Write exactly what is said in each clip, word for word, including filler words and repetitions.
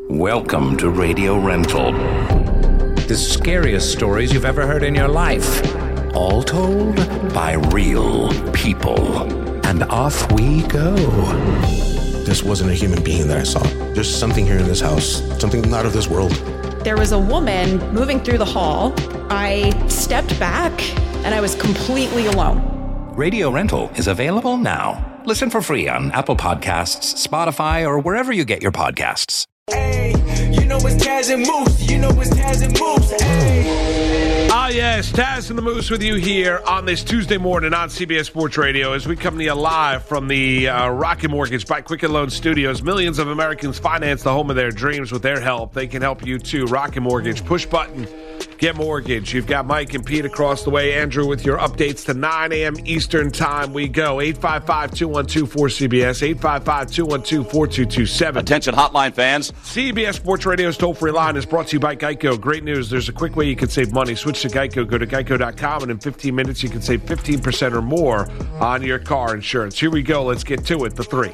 Welcome to Radio Rental. The scariest stories you've ever heard in your life. All told by real people. And off we go. This wasn't a human being that I saw. There's something here in this house. Something not of this world. There was a woman moving through the hall. I stepped back and I was completely alone. Radio Rental is available now. Listen for free on Apple Podcasts, Spotify, or wherever you get your podcasts. Hey, you know it's Taz and Moose. You know it's Taz and Moose. Hey. Ah, yes, Taz and the Moose with you here on this Tuesday morning on C B S Sports Radio as we come to you live from the uh, Rocket Mortgage by Quicken Loan Studios. Millions of Americans finance the home of their dreams with their help. They can help you too. Rocket Mortgage, push button, get mortgage. You've got Mike and Pete across the way. Andrew with your updates to nine a.m. Eastern time. We go eight five five, two one two, four C B S, eight five five, two one two, four two two seven. Attention hotline fans. C B S Sports Radio's toll-free line is brought to you by Geico. Great news. There's a quick way you can save money. Switch to Geico. Go to geico dot com, and in fifteen minutes, you can save fifteen percent or more on your car insurance. Here we go. Let's get to it. The three.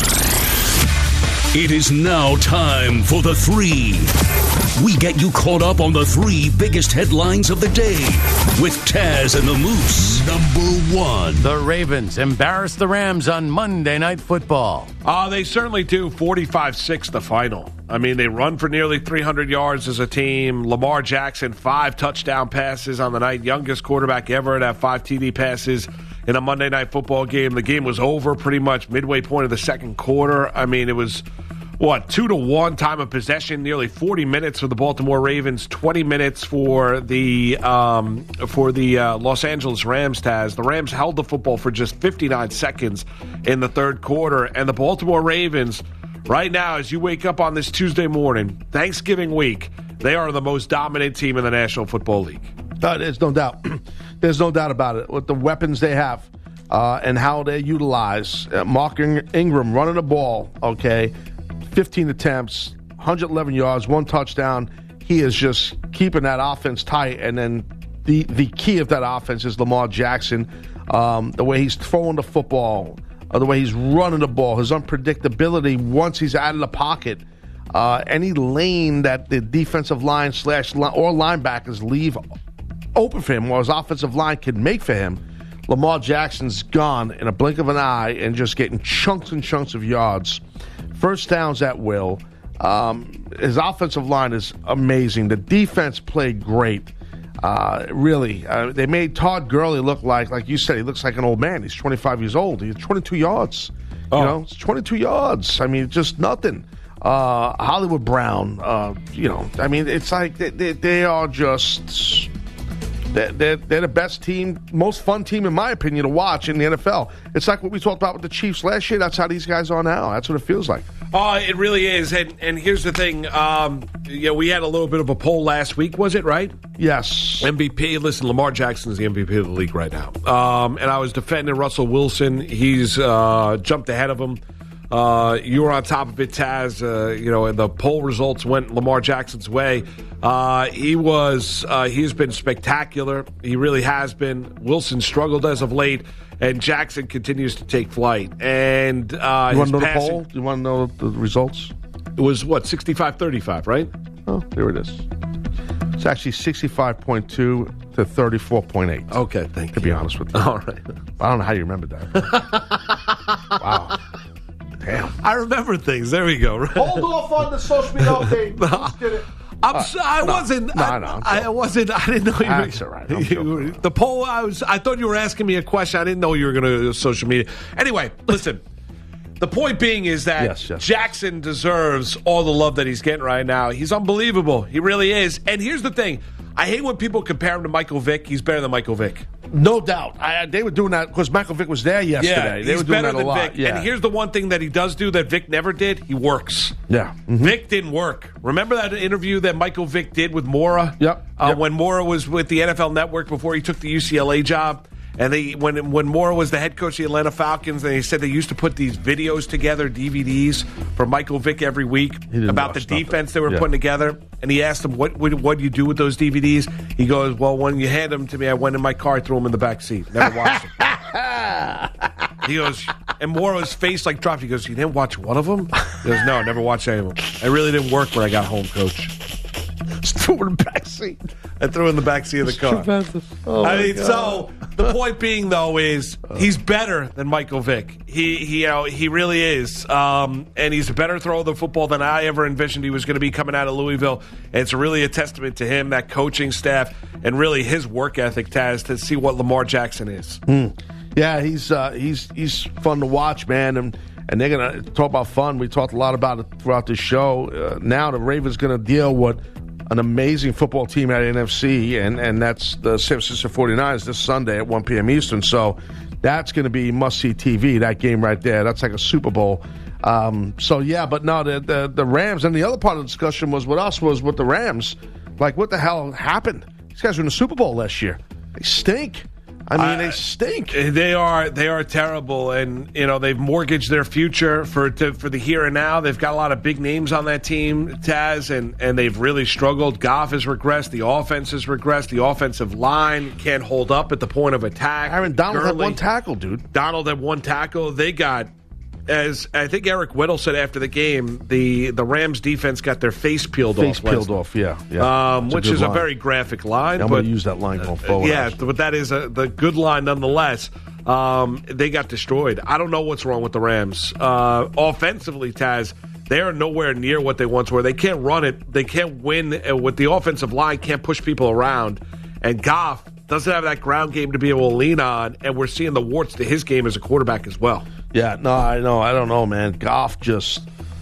It is now time for the three. We get you caught up on the three biggest headlines of the day with Taz and the Moose. Number one. The Ravens embarrass the Rams on Monday Night Football. Uh, they certainly do. forty-five six the final. I mean, they run for nearly three hundred yards as a team. Lamar Jackson, five touchdown passes on the night. Youngest quarterback ever to have five T D passes in a Monday Night Football game. The game was over pretty much midway point of the second quarter. I mean, it was... What, two to one time of possession, nearly forty minutes for the Baltimore Ravens, twenty minutes for the um, for the uh, Los Angeles Rams, Taz. The Rams held the football for just fifty-nine seconds in the third quarter, and the Baltimore Ravens, right now, as you wake up on this Tuesday morning, Thanksgiving week, they are the most dominant team in the National Football League. Uh, there's no doubt. There's no doubt about it. With the weapons they have uh, and how they utilize. Uh, Mark Ingram running the ball, okay, fifteen attempts, one hundred eleven yards, one touchdown. He is just keeping that offense tight. And then the the key of that offense is Lamar Jackson. Um, the way he's throwing the football, uh, the way he's running the ball, his unpredictability once he's out of the pocket. Uh, any lane that the defensive line slash line, or linebackers leave open for him or his offensive line can make for him, Lamar Jackson's gone in a blink of an eye and just getting chunks and chunks of yards. First downs at will. Um, his offensive line is amazing. The defense played great. Uh, really, uh, they made Todd Gurley look like, like you said, he looks like an old man. He's twenty-five years old. He's twenty-two yards. Oh. You know, it's twenty-two yards. I mean, just nothing. Uh, Hollywood Brown. Uh, you know, I mean, it's like they, they, they are just. They're, they're, they're the best team, most fun team, in my opinion, to watch in the N F L. It's like what we talked about with the Chiefs last year. That's how these guys are now. That's what it feels like. Oh, it really is. And and here's the thing. Um, you know, we had a little bit of a poll last week, was it, right? Yes. M V P. Listen, Lamar Jackson's the M V P of the league right now. Um, and I was defending Russell Wilson. He's uh, jumped ahead of him. Uh, you were on top of it, Taz. Uh, you know, and the poll results went Lamar Jackson's way. Uh, he was, uh, he's been spectacular. He really has been. Wilson struggled as of late, and Jackson continues to take flight. And uh, you want to know passing, the poll? You want to know the results? It was what, sixty-five thirty-five, right? Oh, there it is. It's actually sixty-five point two to thirty-four point eight. Okay, thank you. To be honest with you. All right. I don't know how you remembered that. Wow. Damn. I remember things. There we go. Hold off on the social media update. Just did it. I'm Uh, so, I no, wasn't. no, I, no, I'm I wasn't. I didn't know you were. That's all right. I'm you were- the poll. I was. I thought you were asking me a question. I didn't know you were going to do social media. Anyway, listen. The point being is that Yes, yes. Jackson deserves all the love that he's getting right now. He's unbelievable. He really is. And here's the thing. I hate when people compare him to Michael Vick. He's better than Michael Vick. No doubt. I, they were doing that because Michael Vick was there yesterday. Yeah, they he's were doing better that a than lot. Vick. Yeah. And here's the one thing that he does do that Vick never did. He works. Yeah. Mhm. Vick didn't work. Remember that interview that Michael Vick did with Mora? Yep. Uh, Yep. When Mora was with the N F L Network before he took the U C L A job. And they, when when Mora was the head coach of the Atlanta Falcons, and they said they used to put these videos together, D V Ds, for Michael Vick every week didn't about the watch nothing. defense they were Yeah. putting together. And he asked them, what would what do you do with those D V Ds? He goes, well, when you hand them to me, I went in my car, threw them in the back seat. Never watched them. He goes, And Moro's face like dropped. He goes, "You didn't watch one of them?" He goes, "No, never watched any of them. I really didn't work when I got home, Coach." Just threw in the back seat. I threw in the back seat of the car. Oh I my mean, God. so the point being, though, is he's better than Michael Vick. He, he, you know, he really is, um, and he's a better thrower of the football than I ever envisioned he was going to be coming out of Louisville. And it's really a testament to him, that coaching staff, and really his work ethic, Taz, to see what Lamar Jackson is. Mm. Yeah, he's uh, he's he's fun to watch, man, and and they're gonna talk about fun. We talked a lot about it throughout the show. Uh, now the Ravens going to deal with an amazing football team at N F C, and, and that's the San Francisco forty-niners this Sunday at one p.m. Eastern. So that's going to be must-see T V, that game right there. That's like a Super Bowl. Um, so, yeah, but no, the, the the Rams, and the other part of the discussion was with us was with the Rams. Like, what the hell happened? These guys were in the Super Bowl last year. They stink. I mean, Uh, they stink. They are they are terrible, and you know they've mortgaged their future for to, for the here and now. They've got a lot of big names on that team, Taz, and, and they've really struggled. Goff has regressed. The offense has regressed. The offensive line can't hold up at the point of attack. Aaron Donald had Gurley- one tackle, dude. Donald had one tackle. They got, as I think Eric Whittle said after the game, the, the Rams defense got their face peeled Face off. peeled last- off, yeah. yeah. Um, It's a which good is a line. very graphic line. I'm but, going to use that line going forward. yeah, actually. but that is a the good line nonetheless. Um, they got destroyed. I don't know what's wrong with the Rams. Uh, offensively, Taz, they are nowhere near what they once were. They can't run it. They can't win uh, with the offensive line, can't push people around. And Goff doesn't have that ground game to be able to lean on, and we're seeing the warts to his game as a quarterback as well. Yeah, no, I know. I don't know, man. Goff just.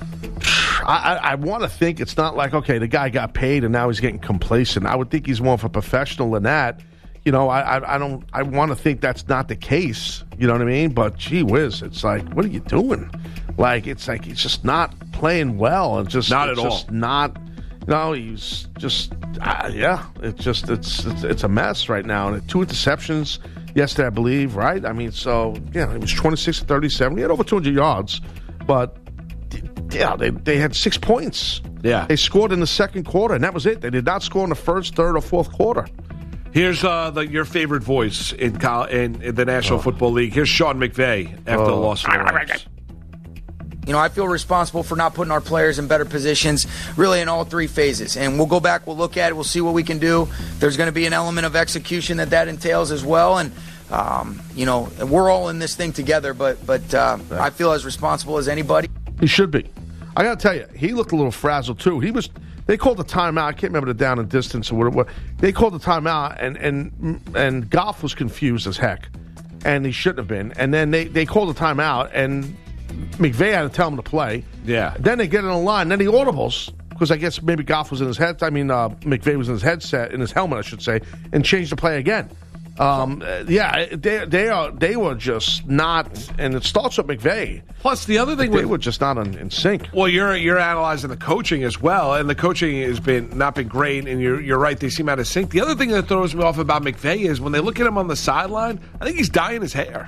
I, I, I want to think it's not like, okay, the guy got paid and now he's getting complacent. I would think he's more of a professional than that. You know, I, I, I don't. I want to think that's not the case. You know what I mean? But gee whiz, it's like, what are you doing? Like, it's like he's just not playing well, and just Not it's at all. just not. You know, he's just uh, yeah. It's just it's, it's it's a mess right now. And two interceptions yesterday, I believe. Right? I mean, so yeah, it was twenty-six to thirty-seven. He had over two hundred yards, but yeah, they they had six points. Yeah. They scored in the second quarter, and that was it. They did not score in the first, third, or fourth quarter. Here's uh, the, your favorite voice in, col- in, in the National Football League. Here's Sean McVay after the Oh. loss to the Rams. You know, I feel responsible for not putting our players in better positions, really in all three phases. And we'll go back, we'll look at it, we'll see what we can do. There's going to be an element of execution that that entails as well. And, um, you know, we're all in this thing together, but but uh, I feel as responsible as anybody. He should be. I got to tell you, he looked a little frazzled, too. He was. They called the timeout. I can't remember the down and distance or what it was. They called the timeout, and and and Goff was confused as heck, and he shouldn't have been. And then they, they called the timeout, and McVay had to tell him to play. Yeah. Then they get in the line. Then he audibles, because I guess maybe Goff was in his head. I mean, uh, McVay was in his headset, in his helmet, I should say, and changed the play again. Um, uh, yeah, they they are they were just not, and it starts with McVay. Plus, the other thing They with were just not in, in sync. Well, you're you're analyzing the coaching as well, and the coaching has been not been great. And you're you're right; they seem out of sync. The other thing that throws me off about McVay is when they look at him on the sideline. I think he's dyeing his hair.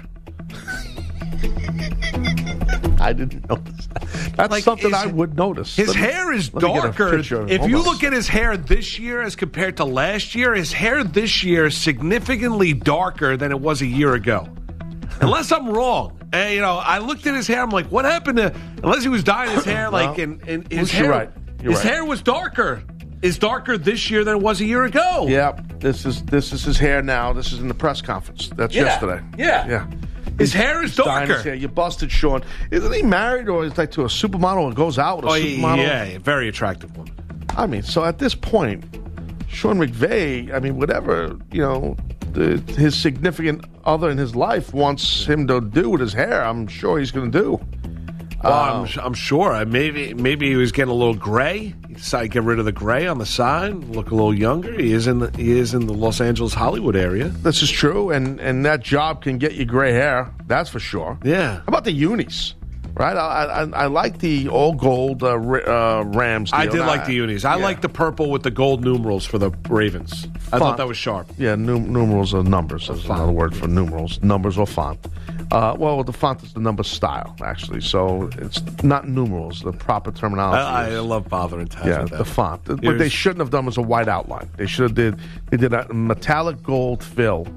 I didn't notice that. That's Like, something his- I would notice. His Let me- hair is let me get a darker. picture. If Hold you on. look at his hair this year as compared to last year, his hair this year is significantly darker than it was a year ago. Unless I'm wrong. And, you know, I looked at his hair. I'm like, what happened to? Unless he was dyeing his hair, like, and, and his You're hair, right. You're his right. hair was darker. Is darker this year than it was a year ago. Yep, this is this is his hair now. This is in the press conference. That's Yeah, yesterday. yeah. yeah. His hair is Dyeing darker. his hair. You busted, Sean. Isn't he married, or is like to a supermodel and goes out with a Oh, supermodel? yeah, very attractive woman. I mean, so at this point, Sean McVay, I mean, whatever, you know, the, his significant other in his life wants him to do with his hair, I'm sure he's going to do. Well, Um, I'm, I'm sure. Maybe maybe he was getting a little gray. He decided to get rid of the gray on the side, look a little younger. He is in the, he is in the Los Angeles, Hollywood area. This is true, and, and that job can get you gray hair, that's for sure. Yeah. How about the unis? Right, I I, I like the all gold uh, Ra- uh, Rams. Deal. I did Nah, like the unis. I yeah. like the purple with the gold numerals for the Ravens. I thought Font. that was sharp. Yeah, num- numerals are numbers. That's another word for numerals. Numbers or font. Uh, well, the font is the number style, actually. So it's not numerals. The proper terminology. I, I is- love bothering Taz yeah, with that. the font. What Here's- they shouldn't have done was a white outline. They should have did. They did a metallic gold fill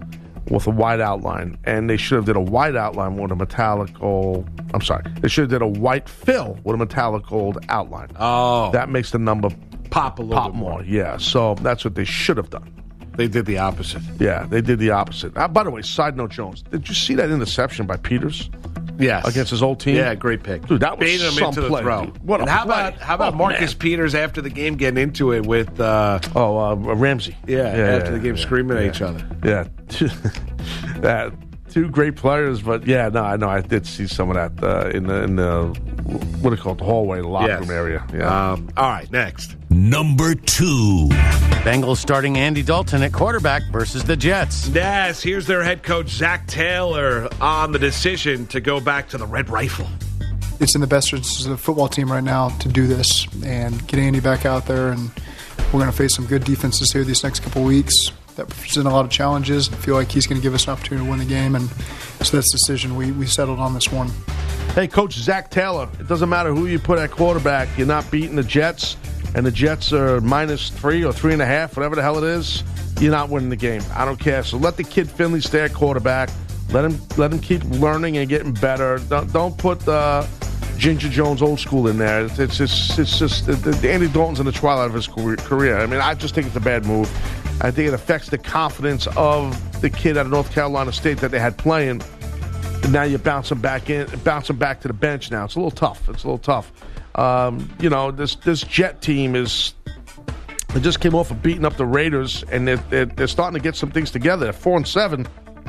with a white outline, and they should have did a white outline with a metallic gold. I'm sorry, they should have did a white fill with a metallic gold outline. Oh, that makes the number pop a little pop bit more. more. Yeah, so that's what they should have done. They did the opposite. Yeah, they did the opposite. Uh, by the way, side note, Jones, did you see that interception by Peters? Yes, against his old team. Yeah, great pick, dude. That was baited him some into the play, throw. Dude. What and a how play. about how about oh, Marcus man. Peters after the game getting into it with uh, oh uh, Ramsey? Yeah, yeah after yeah, the game yeah, screaming yeah. at each other. Yeah, that two great players, but yeah, no, I know I did see some of that uh, in the in the what do you call it, the hallway, the locker Yes. room area. Yeah. Um, all right, next. Number two. Bengals starting Andy Dalton at quarterback versus the Jets. Yes, here's their head coach, Zach Taylor, on the decision to go back to the Red Rifle. It's in the best interest of the football team right now to do this and get Andy back out there. And we're going to face some good defenses here these next couple weeks that present a lot of challenges. I feel like he's going to give us an opportunity to win the game. And so that's the decision. We, we settled on this one. Hey, Coach Zach Taylor, it doesn't matter who you put at quarterback. You're not beating the Jets, and the Jets are minus three or three and a half, whatever the hell it is. You're not winning the game. I don't care. So let the kid Finley stay at quarterback. Let him let him keep learning and getting better. Don't, don't put uh, Ginger Jones old school in there. It's, it's just, it's just it, Andy Dalton's in the twilight of his career. I mean, I just think it's a bad move. I think it affects the confidence of the kid out of North Carolina State that they had playing. And now you're bouncing back in, bouncing back to the bench now. It's a little tough. It's a little tough. Um, you know, this this Jet team is. They just came off of beating up the Raiders, and they're, they're, they're starting to get some things together. They're four and seven.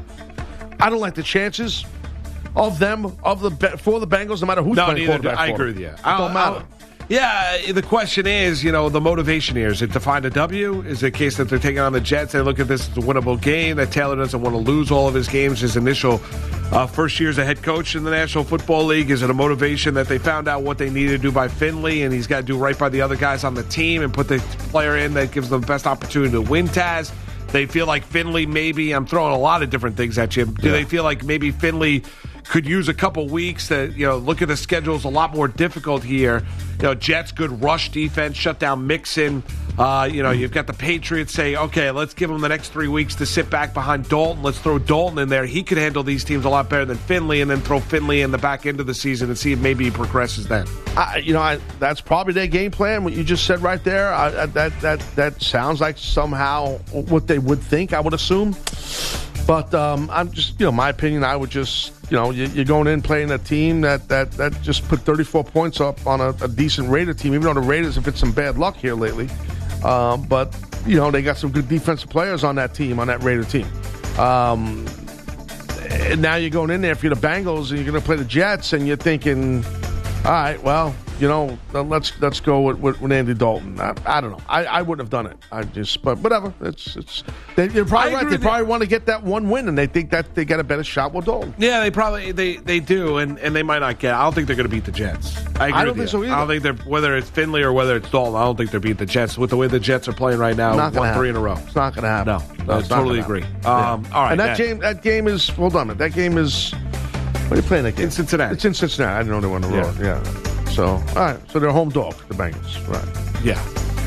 I don't like the chances of them of the for the Bengals, no matter who's No, playing neither do quarterback. I for agree them. with you. It I'll- don't matter. I'll- Yeah, the question is, you know, the motivation here. Is it to find a W? Is it a case that they're taking on the Jets? They look at this as a winnable game, that Taylor doesn't want to lose all of his games. His initial uh, first year as a head coach in the National Football League. Is it a motivation that they found out what they needed to do by Finley, and he's got to do right by the other guys on the team and put the player in that gives them the best opportunity to win, Taz? They feel like Finley maybe, I'm throwing a lot of different things at you. Do Yeah. they feel like maybe Finley could use a couple weeks to, you know, look at the schedule's a lot more difficult here. You know, Jets, good rush defense, shut down Mixon. Uh, you know, you've got the Patriots say, okay, let's give them the next three weeks to sit back behind Dalton. Let's throw Dalton in there. He could handle these teams a lot better than Finley, and then throw Finley in the back end of the season and see if maybe he progresses then. I, you know, I, that's probably their game plan. What you just said right there, I, I, that that that sounds like somehow what they would think. I would assume, but um, I'm just, you know, my opinion. I would just, you know, you, you're going in playing a team that that that just put thirty-four points up on a, a decent Raider team. Even though the Raiders have had some bad luck here lately, um, but you know they got some good defensive players on that team, on that Raider team. Um, and now you're going in there for the Bengals, and you're going to play the Jets, and you're thinking, all right, well, you know, let's let's go with, with, with Andy Dalton. I, I don't know. I, I wouldn't have done it. I just, but whatever. It's it's. They, you're probably I right. agree They with probably want to get that one win, and they think that they get a better shot with Dalton. Yeah, they probably they, they do, and, and they might not get. I don't think they're going to beat the Jets. I agree I don't with think you. so either. I don't think they're whether it's Finley or whether it's Dalton. I don't think they're beat the Jets with the way the Jets are playing right now. Not gonna Won happen. three in a row. It's not going to happen. No, no, I it's not totally gonna agree. happen. Um, all right, and that next. game, that game is. Hold on, a minute. That game is. What are you playing that game? In Cincinnati. It's in Cincinnati. I didn't know they were on the road. Yeah. So, all right. So they're home dog, the Bengals. Right. Yeah.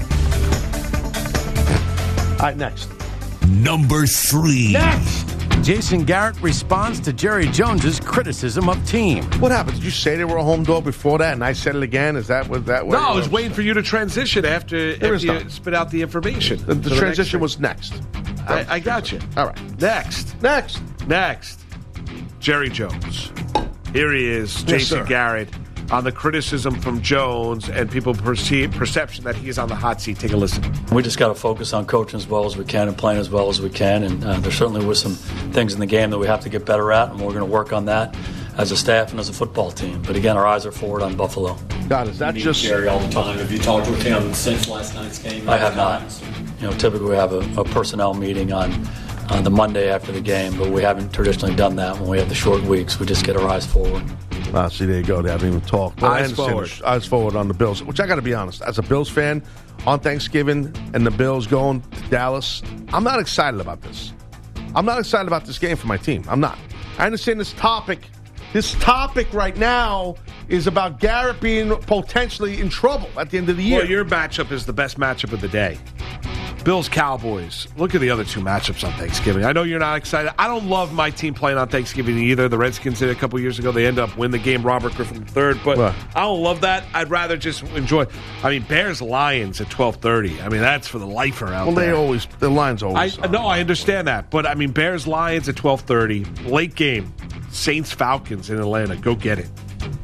All right. Next. Number three. Next, Jason Garrett responds to Jerry Jones's criticism of team. What happened? Did you say they were a home dog before that, and I said it again? Is that was that? No, I was waiting for you to transition after, There after is you none. spit out the information. The, the So transition next was next. thing- I, I got you. All right. Next. Next. Next. Jerry Jones. Here he is, Jason sir. Garrett, on the criticism from Jones and people perceive perception that he's on the hot seat. Take a listen. We just got to focus on coaching as well as we can and playing as well as we can. And uh, there certainly was some things in the game that we have to get better at, and we're going to work on that as a staff and as a football team. But again, our eyes are forward on Buffalo. God, is that You meet just Jerry all the time? Have you talked with him since last night's game? I have not. You know, typically we have a, a personnel meeting on, on the Monday after the game, but we haven't traditionally done that when we have the short weeks. We just get our eyes forward. Ah, see, there you go. They haven't even talked. But I Eyes understand forward. the- Eyes forward on the Bills, which I got to be honest. As a Bills fan, on Thanksgiving and the Bills going to Dallas, I'm not excited about this. I'm not excited about this game for my team. I'm not. I understand this topic. This topic right now is about Garrett being potentially in trouble at the end of the year. Well, your matchup is the best matchup of the day. Bills Cowboys. Look at the other two matchups on Thanksgiving. I know you're not excited. I don't love my team playing on Thanksgiving either. The Redskins did it a couple years ago. They end up winning the game. Robert Griffin third, but What? I don't love that. I'd rather just enjoy. I mean, Bears Lions at twelve thirty. I mean, that's for the lifer out Well, there. they always the lines always. I no, I understand that, but I mean, Bears Lions at twelve thirty. Late game. Saints Falcons in Atlanta. Go get it.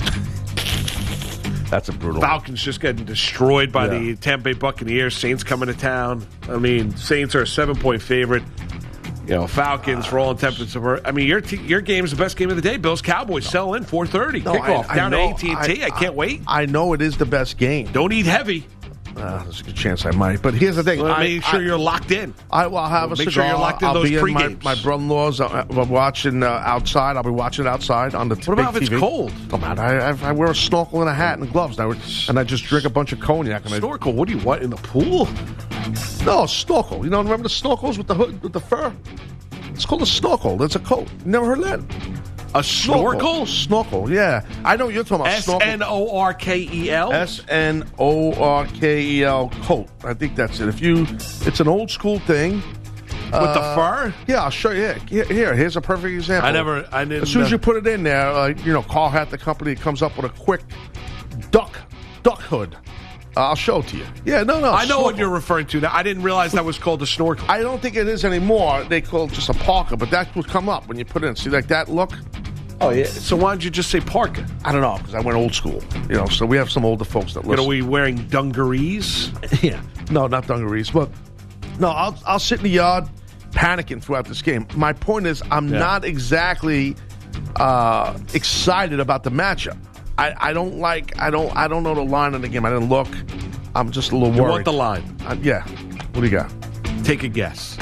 That's a brutal. Falcons just getting destroyed by Yeah. the Tampa Bay Buccaneers. Saints coming to town. I mean, Saints are a seven-point favorite. You know, Falcons for all intents and purposes. I mean, your te- your game is the best game of the day. Bills Cowboys sell in four thirty No, kickoff I- I down know. to A T and T. I, can't wait. I know it is the best game. Don't eat heavy. Uh, there's a good chance I might, but here's the thing. Well, I, make sure I- you're locked in. I will have Well, a make sure cigar. you're locked in I'll those be in my, pre-games. my brother-in-law's. Uh, uh, watching uh, outside. I'll be watching it outside on the t- What about big if T V. it's cold? Come on, I, I, I wear a snorkel and a hat and gloves now, and I just drink a bunch of cognac. And I, Snorkel? What do you want in the pool? no, snorkel. You know, remember the snorkels with the hood, with the fur? It's called a snorkel. That's a coat. You never heard that? A snorkel? Snorkel, yeah. I know what you're talking about. S Snorkel. N O R K E L? S N O R K E L coat. I think that's it. If you, it's an old school thing. With the fur? Yeah, I'll show you. Here, here, here's a perfect example. I never- I didn't, As soon as uh, you put it in there, like you know, Carl Hat, the company comes up with a quick duck, duck hood. I'll show it to you. Yeah, no, no. I know what snorkel. you're referring to now. I didn't realize that was called a snorkel. I don't think it is anymore. They call it just a parka, but that would come up when you put it in. See, like that look? Oh, yeah. So why don't you just say parka? I don't know, because I went old school. You know, so we have some older folks that You know, listen. we wearing dungarees? Yeah. No, not dungarees. But no, I'll I'll sit in the yard panicking throughout this game. My point is I'm Yeah. not exactly uh, excited about the matchup. I, I don't like I don't I don't know the line in the game. I didn't look. I'm just a little You worried. want the line? Uh, yeah. What do you got? Take a guess.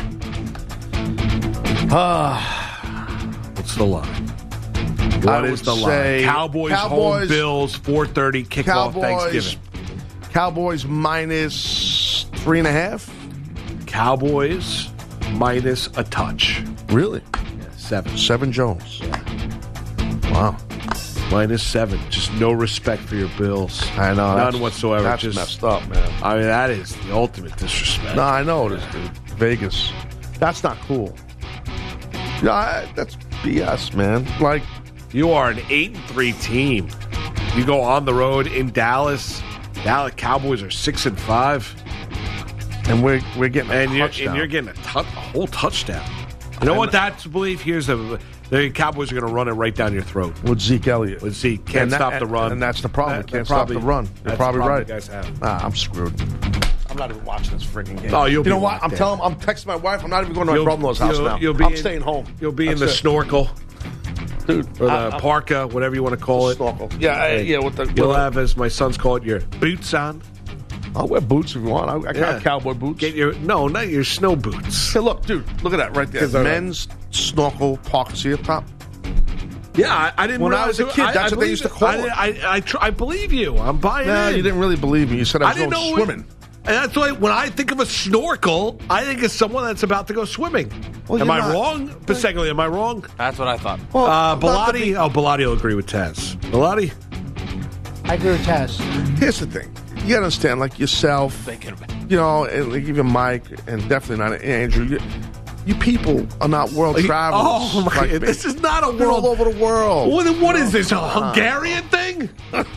Uh, What's the line? I What is would the line? say Cowboys, home Cowboys- Bills, four thirty, kickoff Cowboys, Thanksgiving. Cowboys minus three and a half. Cowboys minus a touch. Really? Seven. Seven Jones. Wow. Minus seven. Just no respect for your Bills. I know. None that's- whatsoever. That's Just, messed up, man. I mean, that is the ultimate disrespect. No, I know it is, dude. Vegas. That's not cool. Yeah, I- that's B S, man. Like, You are an eight and three team. You go on the road in Dallas. Dallas Cowboys are six and five, and we're we're getting a and you're touchdown. and you're getting a, tu- a whole touchdown. You know And- what that's believe? Here's a the Cowboys are going to run it right down your throat. with Zeke Elliott. With Zeke, can't And that- stop the and- run, and that's the problem. That- We can't that stop the probably- run. You're that's the probably problem right. you guys have. Ah, I'm screwed. I'm not even watching this freaking game. Oh, you'll you be know what? locked I'm in. telling. I'm texting my wife. I'm not even going to my You'll- brother-in-law's house you'll- now. you'll be I'm in- staying home. You'll be in That's the it. snorkel, dude, or the I- I- parka, whatever you want to call it. Snorkel. Yeah, I- yeah. With the, You'll with the- have, as my sons call it, your boots on. I'll wear boots if you want. I, I Yeah. got cowboy boots. Get your no, not your snow boots. Hey, look, dude. Look at that right there. 'Cause they're- Men's snorkel parka. See up top? Yeah, I, I didn't. When I realize was a it- kid, I- that's I what they used to believe call it. it. I, I, I, tr- I believe you. I'm buying No, in. you didn't really believe me. You said I I was didn't going know swimming. And that's why when I think of a snorkel, I think of someone that's about to go swimming. Well, am you're I not. wrong? Pasegli, am I wrong? That's what I thought. Well, Uh, not to Bilotti. be- Oh, Bilotti will agree with Taz. Bilotti. I agree with Taz. Here's the thing. You gotta understand, like yourself, you know, and like even Mike, and definitely not Andrew. You, you people are not world travelers. Oh my! like me. This is not a You're world all over the world. What, what is this? A Hungarian thing?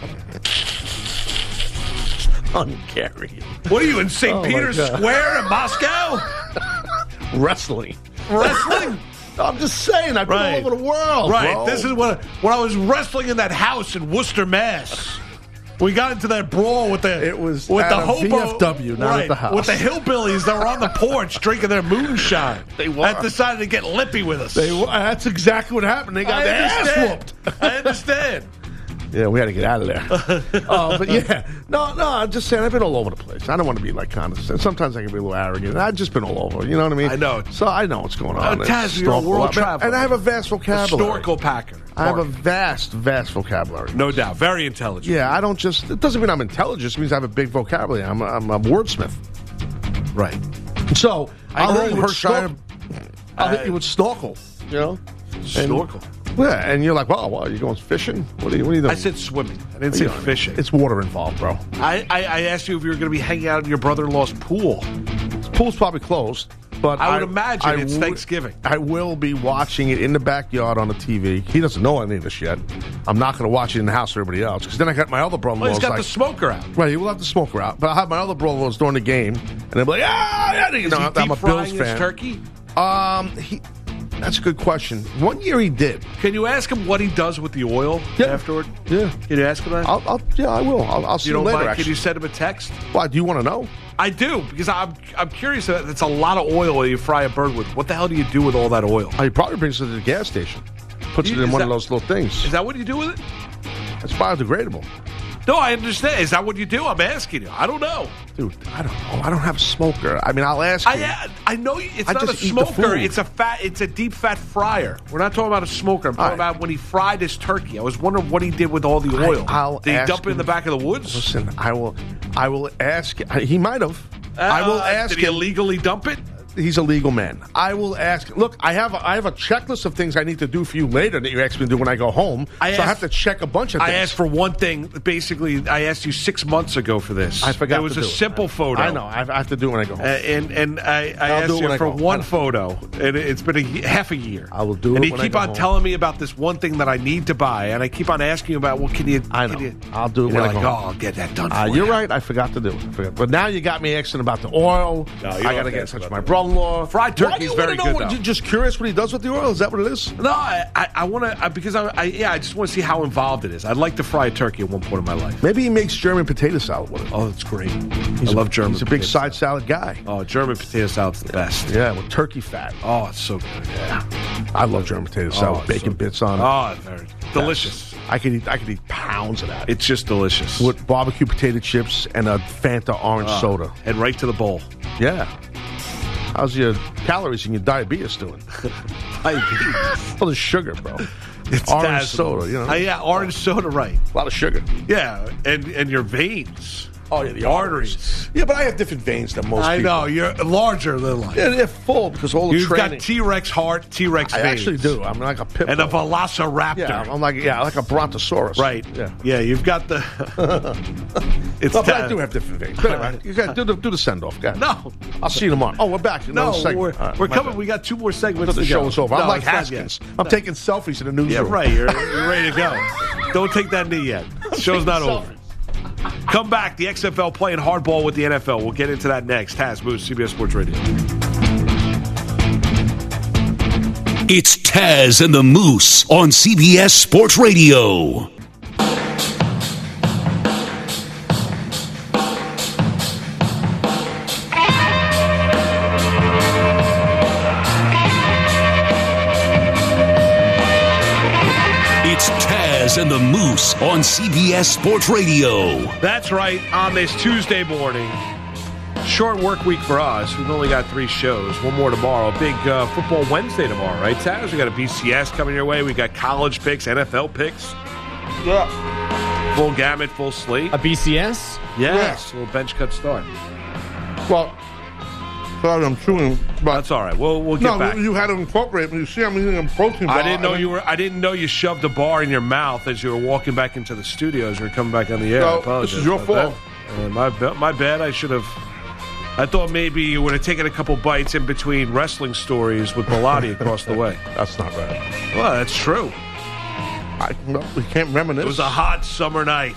Hungarian What are you in Saint Oh, my Peter's God. Square in Moscow? wrestling. Wrestling? I'm just saying, I've been Right. all over the world. Right. bro. This is what when I was wrestling in that house in Worcester, Mass. We got into that brawl with the It was with at the a hobo, V F W, not at right, the house. with the hillbillies that were on the porch drinking their moonshine. They were. That decided to get lippy with us. They, that's exactly what happened. They got I their ass understand. whooped. I understand. Yeah, we had to get out of there. uh, but yeah, no, no. I'm just saying, I've been all over the place. I don't want to be like condescending. Sometimes I can be a little arrogant. I've just been all over. You know what I mean? I know. So I know what's going Uh, on. Taz, It's you're a snorkel. world I mean, traveler. and I have a vast vocabulary. Historical packer. I have a Mark. vast, vast vocabulary. No doubt. Very intelligent. Yeah, I don't just. It doesn't mean I'm intelligent. It means I have a big vocabulary. I'm a, I'm a wordsmith. Right. So I'll agree hit you with with snorkel. I'll hit Uh, you with snorkel. You know, Snorkel. yeah, and you're like, well, well, you going fishing? What are you? What are you doing? I said swimming. I didn't You say know what I mean? fishing. It's water involved, bro. I, I, I asked you if you were going to be hanging out in your brother-in-law's pool. It's pool's probably closed. But I would imagine I it's would- Thanksgiving. I will be watching it in the backyard on the T V. He doesn't know any of this yet. I'm not going to watch it in the house with everybody else because then I got my other brother-in-law. Well, he's got like, the smoker out. Right, he will have the smoker out. But I'll have my other brother-in-laws during the game, and they'll be like, ah, yeah, you Is know, he I'm deep a Bills frying his fan. turkey? Um, he, that's a good question. One year he did. Can you ask him what he does with the oil Yeah. afterward? Yeah. Can you ask him that? I'll, I'll, yeah, I will. I'll, I'll see you him don't later, mind? actually. Can you send him a text? Why, do you want to know? I do, because I'm I'm curious. It's a lot of oil you fry a bird with. What the hell do you do with all that oil? Oh, he probably brings it to the gas station. Puts You- it in is one of that- those little things. Is that what you do with it? It's biodegradable. No, I understand. Is that what you do? I'm asking you. I don't know. Dude, I don't know. I don't have a smoker. I mean, I'll ask you. I I know you- it's I not a just eat the smoker. food. It's a fat. It's a deep fat fryer. We're not talking about a smoker. I'm talking All right. about when he fried his turkey. I was wondering what he did with all the oil. I, will did he ask dump it in him- the back of the woods? Listen, I will. I will ask. He might have. I will Uh, ask Did he him. illegally dump it? He's a legal man. I will ask. Look, I have a, I have a checklist of things I need to do for you later that you ask me to do when I go home. I so I have asked- to check a bunch of I things. asked for one thing. Basically, I asked you six months ago for this. I forgot It was to a do it. simple photo. I know. I have, I have to do it when I go home. Uh, and and I, I I'll asked do it when you I for go home. one I- photo, and it's been a ye- half a year. I will do And it you when I keep go on home. telling me about this one thing that I need to buy, and I keep on asking you about. Well, can you? I can know. you- I'll do it and when you're I like, go oh, home. I'll get that done. For Uh, you. you're right. I forgot to do it. I forgot. But now you got me asking about the oil. No, you I don't got to get in ask touch with about my the- brother-in-law. Fried Why do turkey's you very wanna know good, what- though. you just curious what he does with the oil? Is that what it is? No, I, I, I want to because I, I yeah I just want to see how involved it is. I'd like to fry a turkey at one point in my life. Maybe he makes German potato salad with it. Oh, that's great. He's I a- love German. He's a big potato side salad guy. Oh, German potato salad's the best. Yeah, with turkey fat. Oh, it's so good. Yeah. I love German potato salad. Oh, with bacon so- bits on it. Oh, very delicious. I could eat. I could eat pounds of that It's just delicious. with barbecue potato chips and a Fanta orange Oh, soda. Head right to the bowl. Yeah. How's your calories and your diabetes doing? Diabetes. Well, the sugar, bro. It's Orange dazzling. soda, you know. Uh, yeah, orange soda, right? A lot of sugar. Yeah, and and your veins. Oh, yeah, the arteries. Yeah, but I have different veins than most I people. know you're larger than life. Yeah, they're full because all the You've training. got T-Rex heart, T-Rex I veins. actually do. I'm like a pit And a bull. velociraptor. Yeah, I'm like yeah, like a brontosaurus. Right. Yeah. Yeah, you've got the. it's Well, but I ta- do have different veins. But anyway, you got do the do the send off, guys. No. I'll see you tomorrow. Oh, we're back. No, Another segment. we're, All right, we're my coming. bad. We got two more I segments thought the to show go. was over. I'm No, like it's not Haskins. yet. I'm taking selfies in the newsroom. Yeah, right. You're, you're ready to go. Don't take that knee yet. Show's not over. Come back. The X F L playing hardball with the N F L. We'll get into that next. Taz Moose, C B S Sports Radio. It's Taz and the Moose on C B S Sports Radio. It's Taz and the Moose on C B S Sports Radio. That's right. On this Tuesday morning, short work week for us. We've only got three shows. One more tomorrow. Big uh, football Wednesday tomorrow, right, Taz? We got a B C S coming your way. We got college picks, N F L picks. Yeah. Full gamut, full slate. A B C S? Yes. A little bench cut start. Well, sorry, I'm chewing. But That's all right. We'll we'll get no, back. you had to incorporate. You see, I'm eating a protein bar. I didn't know and you were. I didn't know you shoved a bar in your mouth as you were walking back into the studio as you were coming back on the air. No, I this apologize is your about fault. that. Uh, my ba- my bad. I should have. I thought maybe you would have taken a couple bites in between wrestling stories with Bilotti across the way. That's not right. Well, that's true. I, no, we can't reminisce. It was a hot summer night.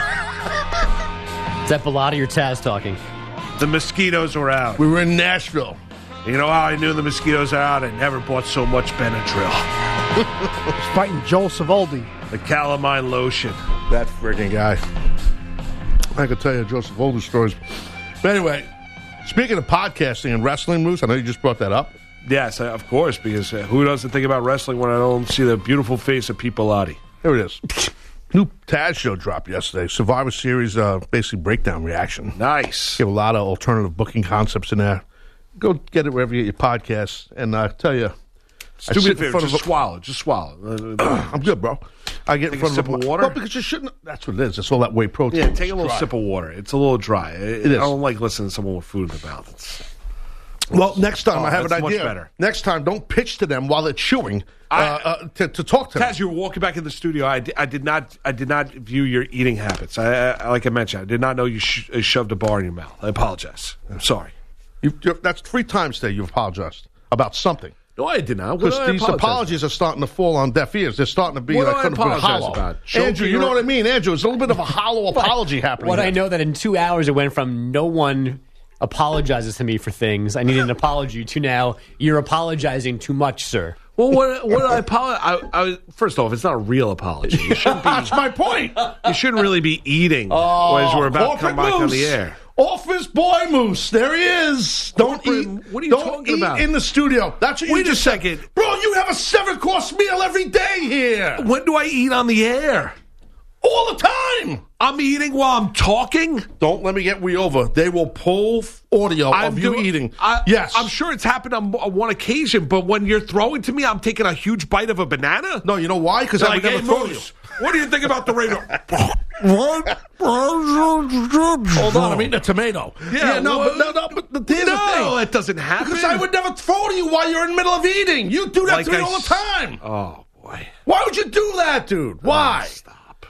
Is that Bilotti or Taz talking? The mosquitoes were out. We were in Nashville. You know how I knew the mosquitoes are out? I never bought so much Benadryl. He's fighting Joel Savoldi. The calamine lotion. That friggin' guy. I could tell you Joseph Older stories. But anyway, speaking of podcasting and wrestling, Moose, I know you just brought that up. Yes, uh, of course, because uh, who doesn't think about wrestling when I don't see the beautiful face of Pete Bilotti? Here it is. New Taz show dropped yesterday. Survivor Series, uh, basically breakdown reaction. Nice. Give a lot of alternative booking concepts in there. Go get it wherever you get your podcasts. And I uh, tell you, I Do me a sit in favor, front just of a- swallow. Just swallow. Uh, I'm good, bro. I get Take in a front sip of, of a, water? Well, because you shouldn't. That's what it is. It's all that whey protein. yeah, take a It's little dry. sip of water. It's a little dry. It, is. I don't like listening to someone with food in their mouth. It's, Well, next time Oh, I have an that's much idea. better. Next time, don't pitch to them while they're chewing I- uh, uh, to, to talk to them. Taz, you were walking back in the studio. I, di- I did not. I did not view your eating habits. I, I like I mentioned, I did not know you sh- uh, shoved a bar in your mouth. I apologize. I'm sorry. You, that's three times today you've apologized about something. No, I did not. Because these apologies are starting to fall on deaf ears. They're starting to be what like do I kind of a bit apologize hollow. about? Andrew, you Choking know or- what I mean, Andrew? It's a little bit of a hollow apology happening. What here. I know that in two hours it went from no one apologizes to me for things, I need an apology, to now you're apologizing too much, sir. Well, what, what did I apologize? I, I, first off, it's not a real apology. You shouldn't be, That's my point. You shouldn't really be eating Oh, as we're about to come corporate back on moose. the air. Office boy Moose, there he is. Don't Corporate- eat. what are you don't talking eat about? in the studio. That's what Wait you a just said. second. Bro, you have a seven-course meal every day here. When do I eat on the air? All the time. I'm eating while I'm talking. Don't let me get we over. They will pull audio I'm of you doing- eating. I, yes. I'm sure it's happened on, on one occasion, but when you're throwing to me, I'm taking a huge bite of a banana. No, you know why? Because I like, would never hey, throw Moose, what do you think about the radio? What? Hold on, I'm eating a tomato. Yeah, no, what? but, no, no, but the, here's No, the thing. that doesn't happen. Because I would never throw to you while you're in the middle of eating. You do that Like to me I all the s- time. Oh, boy. Why would you do that, dude? Why? Oh, stop.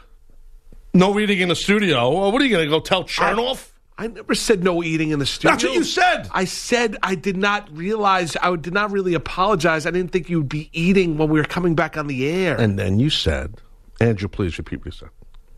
No eating in the studio. Well, what are you going to go tell Chernoff? I never said no eating in the studio. That's what you said. I said I did not realize, I did not really apologize. I didn't think you would be eating when we were coming back on the air. And then you said, Andrew, please repeat what you said.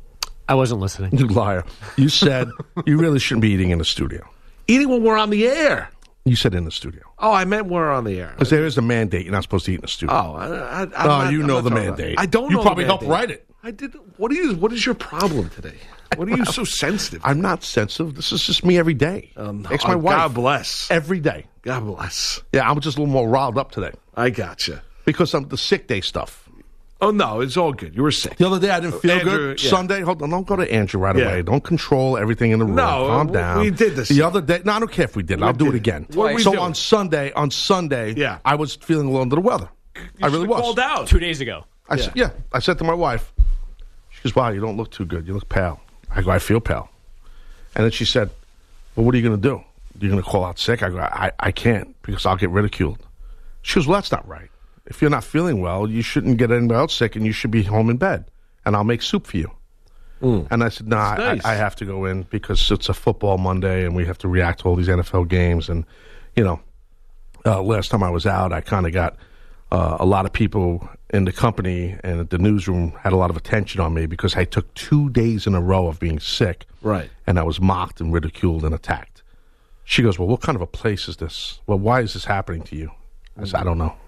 I wasn't listening. You liar. You said you really shouldn't be eating in the studio. Eating when we're on the air. You said in the studio. Oh, I meant we're on the air. Because there is a mandate. You're not supposed to eat in the studio. Oh, I, I, I'm Oh, not- you I'm know not the talking mandate. about- I don't You know probably the helped mandate. write it. I did. What is what is your problem today? What are you so sensitive? I'm not sensitive. This is just me every day. Um, It's my oh, wife. God bless. Every day. God bless. Yeah, I'm just a little more riled up today. I gotcha. Because of the sick day stuff. Oh no, it's all good. You were sick. The other day I didn't feel Andrew, good. yeah. Sunday, hold on, don't go to Andrew right Yeah. away. Don't control everything in the room. No, Calm we- down. we did this. The other day, no, I don't care if we did. it. I'll do it did it. again. What are we so doing? on Sunday, on Sunday, Yeah. I was feeling a little under the weather. I really should've was. called out. Two days ago. I Yeah. said, yeah. I said to my wife, she goes, "Wow, you don't look too good. You look pale." I go, "I feel pale." And then she said, "Well, what are you going to do? You're going to call out sick?" I go, I, I can't because I'll get ridiculed. She goes, "Well, that's not right. If you're not feeling well, you shouldn't get anybody else sick and you should be home in bed. And I'll make soup for you." Mm. And I said, "No, nah, That's nice. I, I have to go in because it's a football Monday and we have to react to all these N F L games." And, you know, uh, last time I was out, I kind of got uh, a lot of people in the company and at the newsroom had a lot of attention on me because I took two days in a row of being sick. Right. And I was mocked and ridiculed and attacked. She goes, "Well, what kind of a place is this? Well, why is this happening to you?" I said, "I don't know."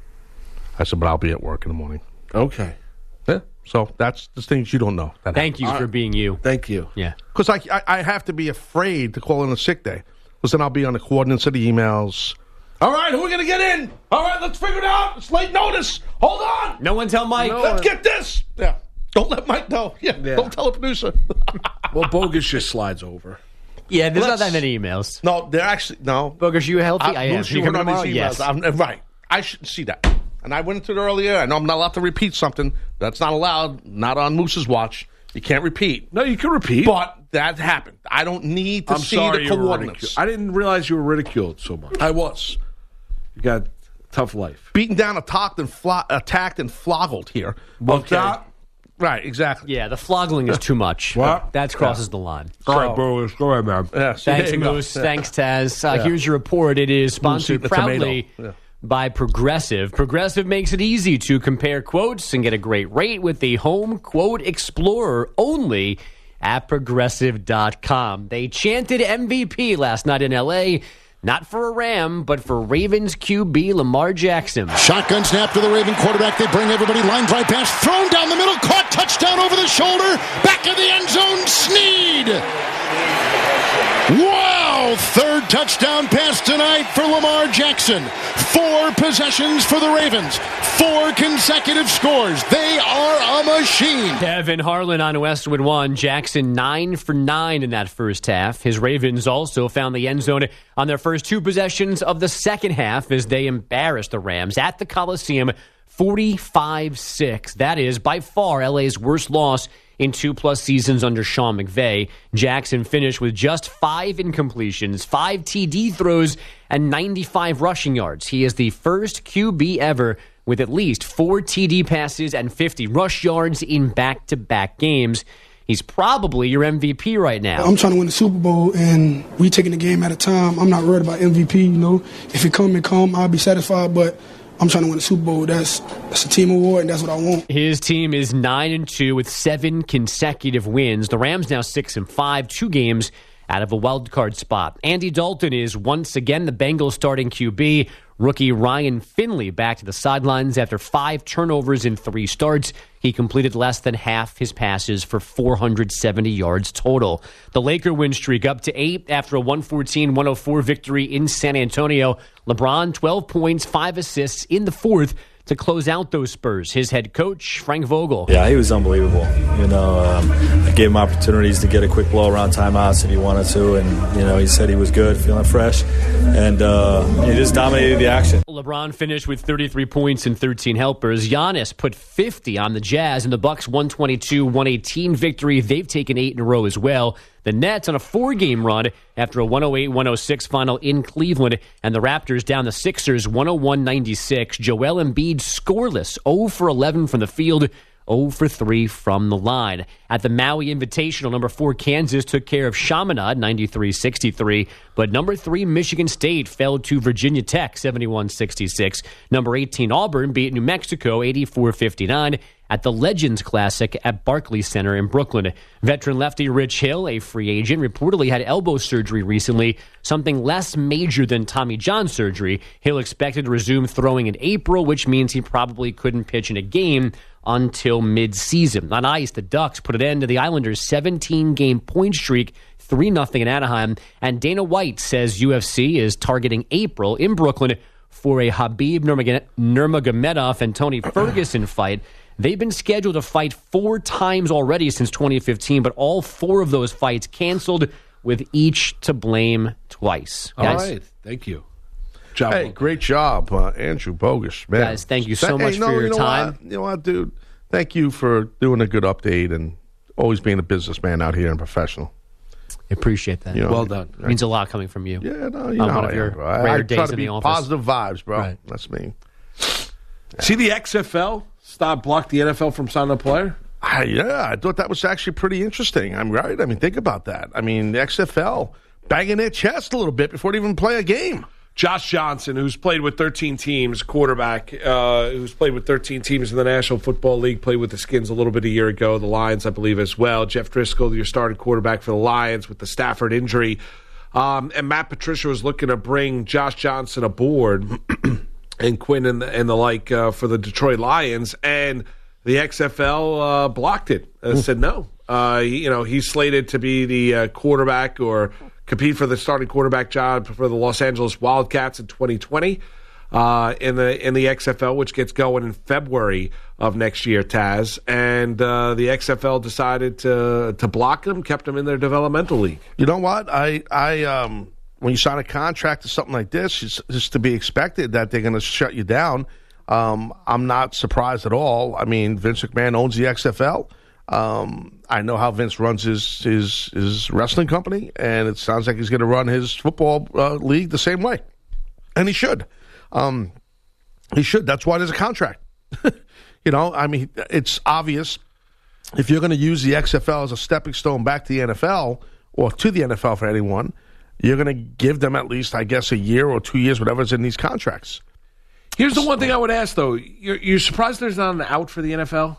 I said, "But I'll be at work in the morning." Okay. Yeah. So that's the things you don't know. That Thank you for being you. Thank you. Yeah. Because I, I, I have to be afraid to call in a sick day. Because then I'll be on the coordinates of the emails. All right, who are we going to get in? All right, let's figure it out. It's late notice. Hold on. No one tell Mike. No Let's one- get this. Yeah. Don't let Mike know. Yeah. Yeah. Don't tell the producer. Well, bogus just slides over. Yeah, there's Let's- not that many emails. No, they're actually, no. Bogus, you healthy? I, I am. Moose, You you coming heard on tomorrow? these Yes. emails. I'm, right. I shouldn't see that. And I went into it earlier. I know I'm not allowed to repeat something. That's not allowed. Not on Moose's watch. You can't repeat. No, you can repeat. But that happened. I don't need to I'm see sorry the you were coordinates. ridiculed. I didn't realize you were ridiculed so much. I was. You got a tough life. Beaten down, attacked, and, flo- attacked and floggled here. Okay. Okay. Right, exactly. Yeah, the floggling is too much. What? That crosses the line. All right, bro. Go ahead, man. Yeah, so Thanks, there you go. Moose. Yeah. Thanks, Taz. Uh, Yeah. Here's your report. It is sponsored eating a tomato. proudly Yeah. by Progressive. Progressive makes it easy to compare quotes and get a great rate with the Home Quote Explorer only at Progressive dot com. They chanted M V P last night in L A, not for a Ram, but for Ravens Q B Lamar Jackson. Shotgun snap to the Raven quarterback. They bring everybody. Line drive pass. Thrown down the middle. Caught. Touchdown over the shoulder. Back in the end zone. Snead. Wow. Third touchdown pass tonight for Lamar Jackson. Four possessions for the Ravens. Four consecutive scores. They are a machine. Devin Harlan on Westwood One. Jackson nine for nine in that first half. His Ravens also found the end zone on their first two possessions of the second half as they embarrassed the Rams at the Coliseum forty-five six. That is by far L A's worst loss in two-plus seasons under Sean McVay. Jackson finished with just five incompletions, five T D throws, and ninety-five rushing yards. He is the first Q B ever with at least four T D passes and fifty rush yards in back-to-back games. He's probably your M V P right now. I'm trying to win the Super Bowl, and we taking the game at a time. I'm not worried about M V P, you know. If it come, it come. I'll be satisfied, but I'm trying to win the Super Bowl. That's that's a team award, and that's what I want. His team is nine and two with seven consecutive wins. The Rams now six and five, two games out of a wild card spot. Andy Dalton is once again the Bengals starting Q B. Rookie Ryan Finley back to the sidelines after five turnovers in three starts. He completed less than half his passes for four hundred seventy yards total. The Laker win streak up to eight after a one fourteen one oh four victory in San Antonio. LeBron, twelve points, five assists in the fourth to close out those Spurs. His head coach, Frank Vogel. Yeah, he was unbelievable. You know, um, I gave him opportunities to get a quick blow around timeouts if he wanted to, and, you know, he said he was good, feeling fresh, and uh, he just dominated the action. LeBron finished with thirty-three points and thirteen helpers. Giannis put fifty on the Jazz in the Bucks' one twenty-two one eighteen victory. They've taken eight in a row as well. The Nets on a four-game run after a one oh eight one oh six final in Cleveland, and the Raptors down the Sixers one oh one ninety-six. Joel Embiid scoreless, oh for eleven from the field, oh for three from the line. At the Maui Invitational, number four Kansas took care of Chaminade ninety-three sixty-three, but number three Michigan State fell to Virginia Tech seventy-one sixty-six. Number eighteen Auburn beat New Mexico eighty-four fifty-nine. At the Legends Classic at Barclays Center in Brooklyn. Veteran lefty Rich Hill, a free agent, reportedly had elbow surgery recently, something less major than Tommy John surgery. Hill expected to resume throwing in April, which means he probably couldn't pitch in a game until mid-season. On ice, the Ducks put an end to the Islanders' seventeen-game point streak, three nothing in Anaheim, and Dana White says U F C is targeting April in Brooklyn for a Khabib Nurmagomedov and Tony Ferguson fight. They've been scheduled to fight four times already since twenty fifteen, but all four of those fights canceled, with each to blame twice. All Guys, right. Thank you. Job hey, great job, uh, Andrew Bogus. Man. Guys, thank you so Th- much hey, no, for your you know time. What? You know what, dude? Thank you for doing a good update and always being a businessman out here and professional. I appreciate that. You know, well done. It means a lot coming from you. Yeah, no, you on know one I of your am, bro. I, rare I days try to in be the office. positive vibes, bro. Right. That's me. See the X F L stop block the N F L from signing a player? I, yeah, I thought that was actually pretty interesting. I'm right. I mean, think about that. I mean, the X F L banging their chest a little bit before they even play a game. Josh Johnson, who's played with thirteen teams, quarterback, uh, who's played with thirteen teams in the National Football League, played with the Skins a little bit a year ago, the Lions, I believe, as well. Jeff Driscoll, your starting quarterback for the Lions with the Stafford injury. Um, and Matt Patricia was looking to bring Josh Johnson aboard and Quinn and the, and the like uh, for the Detroit Lions, and the X F L uh, blocked it. Uh, said no. Uh, he, you know, he's slated to be the uh, quarterback or compete for the starting quarterback job for the Los Angeles Wildcats in twenty twenty uh, in the in the X F L, which gets going in February of next year. Taz and uh, the X F L decided to to block him, kept him in their developmental league. You know what? I I um, when you sign a contract or something like this, it's just to be expected that they're going to shut you down. Um, I'm not surprised at all. I mean, Vince McMahon owns the X F L. Um, I know how Vince runs his, his his wrestling company, and it sounds like he's going to run his football uh, league the same way. And he should. Um, he should. That's why there's a contract. You know, I mean, it's obvious if you're going to use the X F L as a stepping stone back to the N F L or to the N F L for anyone, you're going to give them at least, I guess, a year or two years, whatever's in these contracts. Here's the one thing I would ask, though. You're, you're surprised there's not an out for the N F L?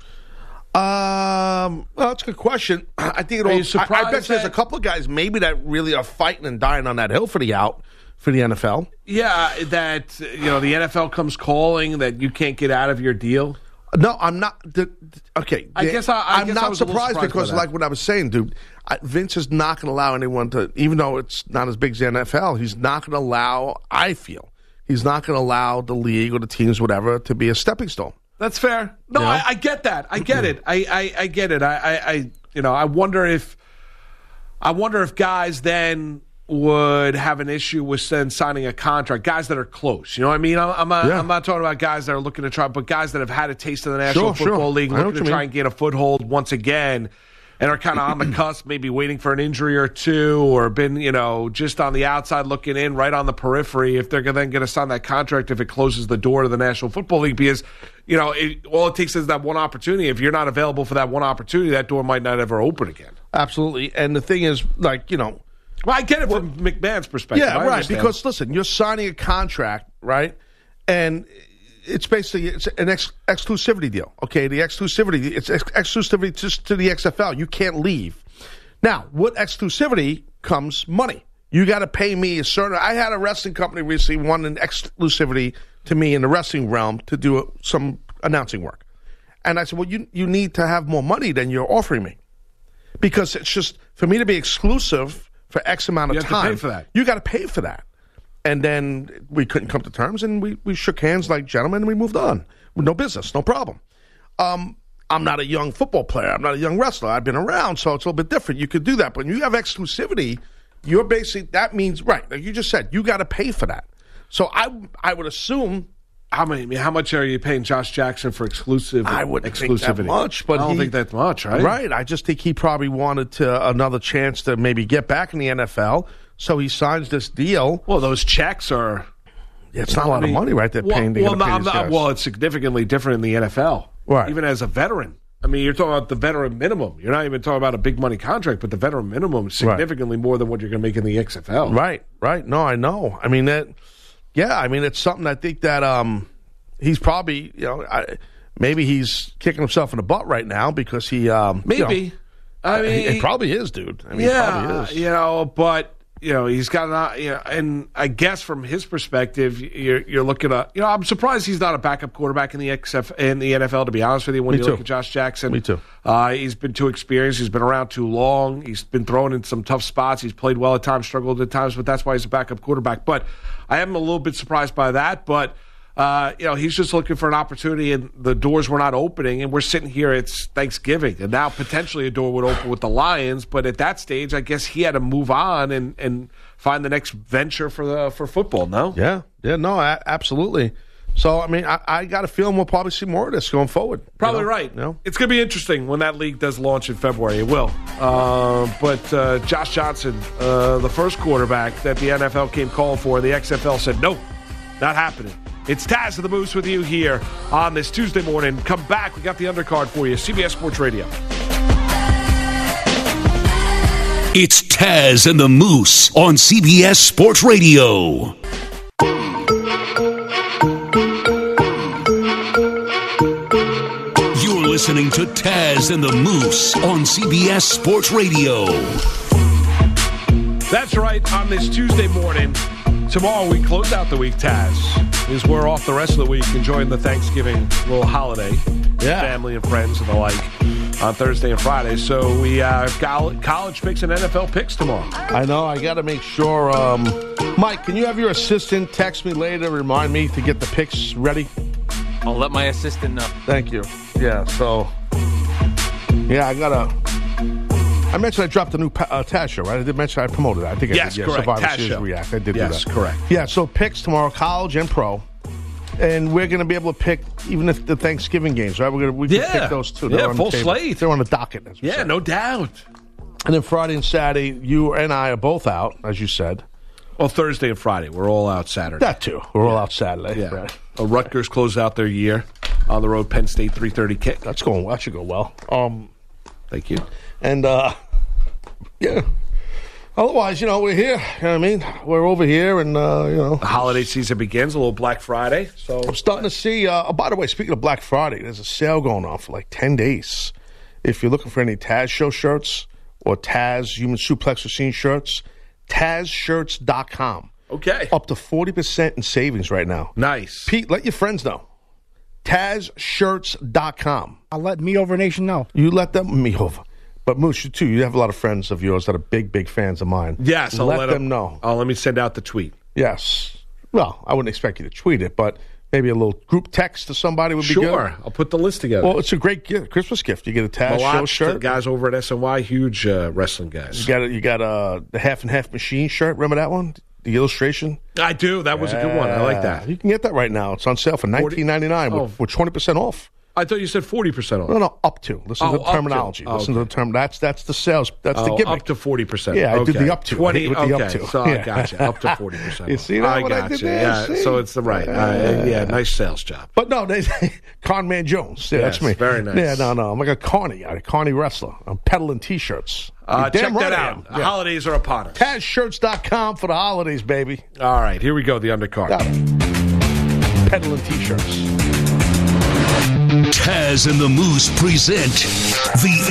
Um, well, that's a good question. I think it all. I, I bet there's a couple of guys maybe that really are fighting and dying on that hill for the out for the N F L. Yeah, that you know the N F L comes calling that you can't get out of your deal. No, I'm not. The, okay, I the, guess I, I I'm guess not I was surprised, surprised because, like what I was saying, dude, I, Vince is not going to allow anyone to, even though it's not as big as the N F L, he's not going to allow. I feel he's not going to allow the league or the teams, whatever, to be a stepping stone. That's fair. No, you know? I, I get that. I get it. I, I, I get it. I, I, I, you know, I wonder if, I wonder if guys then would have an issue with then signing a contract. Guys that are close. You know what I mean? I'm, I'm, not, Yeah. I'm not talking about guys that are looking to try, but guys that have had a taste of the National Sure, Football sure. League, I know looking what to you try mean. and gain a foothold once again. and are kind of on the cusp, maybe waiting for an injury or two, or been, you know, just on the outside looking in, right on the periphery, if they're then going to sign that contract if it closes the door to the National Football League, because, you know, it, all it takes is that one opportunity. If you're not available for that one opportunity, that door might not ever open again. Absolutely. And the thing is, like, you know. Well, I get it from McMahon's perspective. Yeah, I right. understand. Because, listen, you're signing a contract, right? And it's basically it's an ex- exclusivity deal. Okay, the exclusivity, it's ex- exclusivity just to the X F L. You can't leave. Now, with exclusivity comes money. You got to pay me a certain. I had a wrestling company recently won an exclusivity to me in the wrestling realm to do some announcing work, and I said, "Well, you you need to have more money than you're offering me, because it's just for me to be exclusive for X amount of You have time. to pay for that. You got to pay for that." And then we couldn't come to terms, and we, we shook hands like gentlemen, and we moved on. No business, no problem. Um, I'm not a young football player. I'm not a young wrestler. I've been around, so it's a little bit different. You could do that. But when you have exclusivity, you're basically, that means, right, like you just said, you got to pay for that. So I I would assume. How many? How much are you paying Josh Jackson for exclusive? I wouldn't exclusivity? think that much, but I don't he, think that much, right? Right. I just think he probably wanted to, another chance to maybe get back in the N F L, so he signs this deal. Well, those checks are. Yeah, it's not a lot I mean, of money, right? They're well, paying. Well, pay no, these not, guys. well, it's significantly different in the N F L, right? Even as a veteran. I mean, you're talking about the veteran minimum. You're not even talking about a big money contract, but the veteran minimum is significantly right. more than what you're going to make in the X F L. Right, right. No, I know. I mean that. Yeah, I mean it's something I think that um, he's probably you know I, maybe he's kicking himself in the butt right now because he um, maybe. You know, I mean, it probably is, dude. I mean, yeah, it probably is. You know, but. You know, he's got an, you know, and I guess from his perspective, you're you're looking at, you know, I'm surprised he's not a backup quarterback in the X F in the N F L. To be honest with you, when Me you too. look at Josh Jackson, Me too. Uh, he's been too experienced. He's been around too long. He's been thrown in some tough spots. He's played well at times, struggled at times, but that's why he's a backup quarterback. But I am a little bit surprised by that. But uh, you know, he's just looking for an opportunity, and the doors were not opening. And we're sitting here; it's Thanksgiving, and now potentially a door would open with the Lions. But at that stage, I guess he had to move on and and. find the next venture for the for football, no? Yeah, yeah, no, a- absolutely. So, I mean, I, I got a feeling we'll probably see more of this going forward. Probably you know? right. You know? It's going to be interesting when that league does launch in February. It will. Uh, but uh, Josh Johnson, uh, the first quarterback that the N F L came calling for, the X F L said, no, not happening. It's Taz of the Moose with you here on this Tuesday morning. Come back. We got the undercard for you. C B S Sports Radio. It's Taz and the Moose on C B S Sports Radio. You're listening to Taz and the Moose on C B S Sports Radio. That's right. On this Tuesday morning, tomorrow we close out the week, Taz, is we're off the rest of the week enjoying the Thanksgiving little holiday. Yeah. Family and friends and the like. On Thursday and Friday. So we uh, have college picks and N F L picks tomorrow. I know. I got to make sure. Um, Mike, can you have your assistant text me later to remind me to get the picks ready? I'll let my assistant know. Thank you. Yeah, so. Yeah, I got to. I mentioned I dropped a new uh, Taz show, right? I did mention I promoted it. I think I yes, did. Yeah, correct. Survivor Taz Series show. React. I did yes, do that. correct. Yeah, so picks tomorrow, college and pro. And we're going to be able to pick even if the Thanksgiving games, right? We're going to we can yeah. pick those too. Yeah, They're on full the table. slate. They're on the docket. As we yeah, said. no doubt. And then Friday and Saturday, you and I are both out, as you said. Well, Thursday and Friday, we're all out Saturday. That too. We're all out Saturday. Yeah. Right. Uh, Rutgers closed out their year on the road. Penn State three thirty kick. That's going. That should go well. Um, thank you. And uh, yeah. Otherwise, you know, we're here. You know what I mean? We're over here, and, uh, you know. The holiday season begins, a little Black Friday. So I'm starting to see, uh, oh, by the way, speaking of Black Friday, there's a sale going on for like ten days. If you're looking for any Taz Show shirts or Taz Human Suplex Machine shirts, taz shirts dot com. Okay. Up to forty percent in savings right now. Nice. Pete, let your friends know. taz shirts dot com. I'll let Me Over Nation know. You let them, me over. But Moose, you too, you have a lot of friends of yours that are big, big fans of mine. Yes, I'll let, let them them know. Oh, let me send out the tweet. Yes. Well, I wouldn't expect you to tweet it, but maybe a little group text to somebody would be good. Sure, I'll put the list together. Well, it's a great gift, Christmas gift. You get a Taz Malach, Show shirt. The guys over at S N Y, huge uh, wrestling guys. You got a, you got uh, the half and half machine shirt. Remember that one? The illustration. I do. That was yeah. a good one. I like that. You can get that right now. It's on sale for nineteen ninety-nine oh. with, with twenty percent off. I thought you said forty percent off. No, no, up to. Listen Oh, to the up to. terminology. Oh, Listen okay. to the term. That's that's the sales. That's the Oh, gimmick. up to forty percent. Yeah, I okay. did the up to. twenty. I hit with the okay, up to. so I Yeah. got you. Up to forty percent. You see that, I what I got did you. there? Yeah, See? so it's the right. Uh, yeah, nice sales job. But no, they Con Man Jones. Yeah, Yes, that's me. very nice. Yeah, no, no. I'm like a carny guy, a carny wrestler. I'm peddling T-shirts. Uh, You're check damn that right I out. am. The Yeah. holidays are upon us. Taz Shirts dot com for the holidays, baby. All right, here we go. The undercard. Got it. Peddling T-shirts. Taz and the Moose present The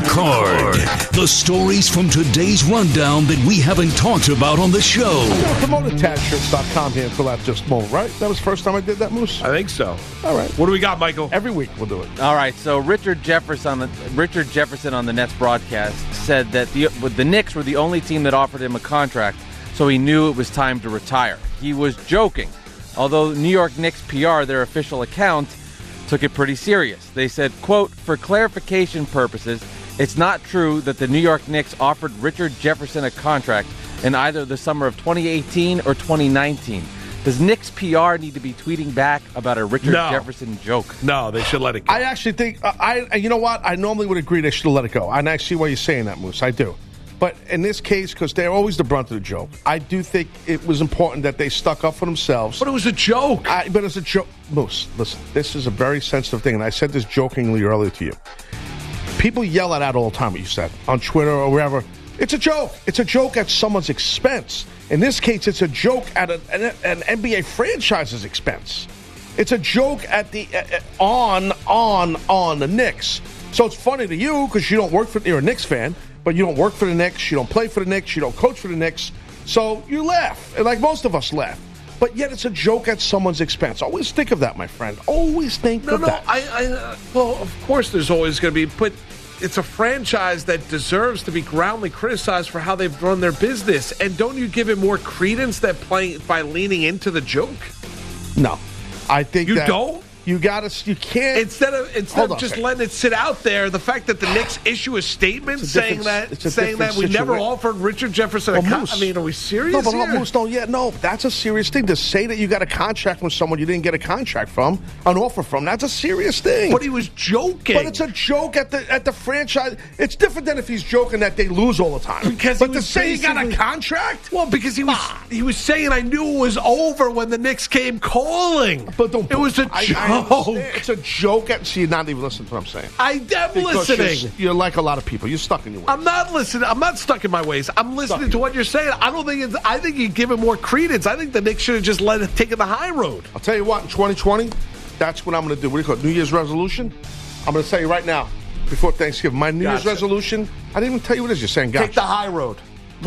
Undercard. The stories from today's rundown that we haven't talked about on the show. I'm going to promote Taz Shirts dot com here until that just moment, right? That was the first time I did that, Moose? I think so. All right. What do we got, Michael? Every week we'll do it. All right, so Richard Jefferson on the Richard Jefferson on the Nets broadcast said that the the Knicks were the only team that offered him a contract, so he knew it was time to retire. He was joking, although New York Knicks P R, their official account, took it pretty serious. They said, quote, "For clarification purposes, it's not true that the New York Knicks offered Richard Jefferson a contract in either the summer of twenty eighteen or twenty nineteen. Does Knicks P R need to be tweeting back about a Richard No. Jefferson joke?" No, they should let it go. I actually think, uh, I. you know what? I normally would agree they should have let it go. And I see why you're saying that, Moose. I do. But in this case, because they're always the brunt of the joke, I do think it was important that they stuck up for themselves. But it was a joke. I, but it's a joke. Moose, listen, this is a very sensitive thing, and I said this jokingly earlier to you. People yell at that all the time, what you said, on Twitter or wherever. It's a joke. It's a joke at someone's expense. In this case, it's a joke at a, an, an N B A franchise's expense. It's a joke at the uh, on, on, on the Knicks. So it's funny to you because you don't work for, you're a Knicks fan, but you don't work for the Knicks, you don't play for the Knicks, you don't coach for the Knicks, so you laugh, and like most of us laugh. But yet it's a joke at someone's expense. Always think of that, my friend. Always think No, of no, that. I, I, uh, well, of course there's always going to be, but it's a franchise that deserves to be roundly criticized for how they've run their business. And don't you give it more credence that playing by leaning into the joke? No. I think You that don't? You gotta, you can't. Instead of instead Hold of on a just second. letting it sit out there, the fact that the Knicks issue a statement It's a saying different- that it's a saying that different we never situation. offered Richard Jefferson Well, a con- Moose. I mean, are we serious No, but here? no, Moose, no, yeah, no, that's a serious thing. To say that you got a contract from someone you didn't get a contract from, an offer from, that's a serious thing. But he was joking. But it's a joke at the at the franchise. It's different than if he's joking that they lose all the time. Because but he to was say he got a basically- contract, Well, because he was he was saying I knew it was over when the Knicks came calling. but don't. It was a I- I joke. understand. It's a joke. At, see, you're not even listening to what I'm saying. I am Because listening. You're, you're like a lot of people. You're stuck in your ways. I'm not listening. I'm not stuck in my ways. I'm listening to what you're saying. I don't think it's. I think you give it more credence. I think the Knicks should have just let it taken the high road. I'll tell you what. In twenty twenty, that's what I'm going to do. What do you call it? New Year's resolution. I'm going to tell you right now, before Thanksgiving, my New Year's Gotcha. resolution. I didn't even tell you what it is. You're saying, gotcha. Take the high road.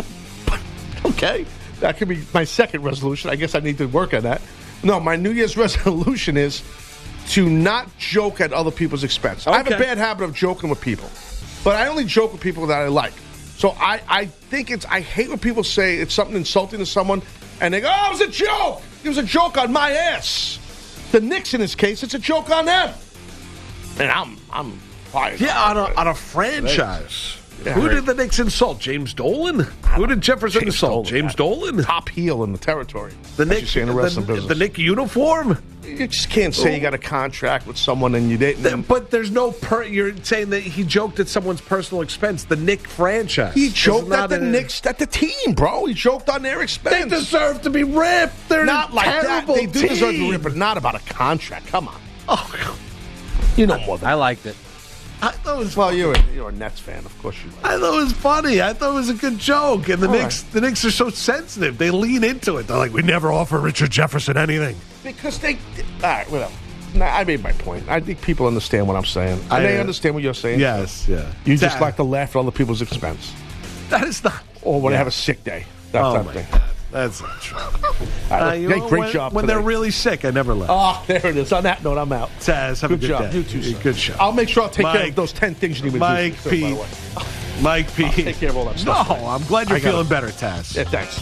Okay, that could be my second resolution. I guess I need to work on that. No, my New Year's resolution is to not joke at other people's expense. I have a Okay. bad habit of joking with people, but I only joke with people that I like. So I, I think it's, I hate when people say it's something insulting to someone and they go, oh, it was a joke. It was a joke on my ass. The Knicks, in this case, it's a joke on them. And I'm, I'm fired. Yeah, on a, on a franchise. Yeah, Who right. did the Knicks insult? James Dolan? Who did Jefferson James insult? Dolan, James yeah. Dolan? Top heel in the territory. The As you Knicks, say in the the, wrestling the, business. the Knick uniform? You just can't say you got a contract with someone and you didn't. The- but there's no per. You're saying that he joked at someone's personal expense. The Knick franchise. He It's joked not at the a- Knicks, at the team, bro. He joked on their They expense. deserve to be ripped. They're not a like that. terrible They do team. deserve to rip, but not about a contract. Come on. Oh, You know more than I liked it. I thought it was. Well, you're a, you're a Nets fan, of course you are. I thought it was funny. I thought it was a good joke. And the All Knicks, the Knicks are so sensitive. They lean into it. They're like, we never offer Richard Jefferson anything. Because they. All right, whatever. Nah, I made my point. I think people understand what I'm saying. And I, they uh, understand what you're saying. Yes, yeah. You just That- like to laugh at other people's expense. That is not. Or when Yeah. they have a sick day. That Oh type my of thing. God, that's not true. All right, Uh, you hey, know, great when, job When today. they're really sick, I never laugh. Oh, there it is. On that note, I'm out. Taz, have Good a good job. day. You too, sir. Good show. I'll make sure I'll take care Mike- of those ten things you need me to Mike do. P. By the way. Mike P. I'll take care of all that No, stuff. I'm glad you're I gotta- feeling better, Taz. Yeah, thanks.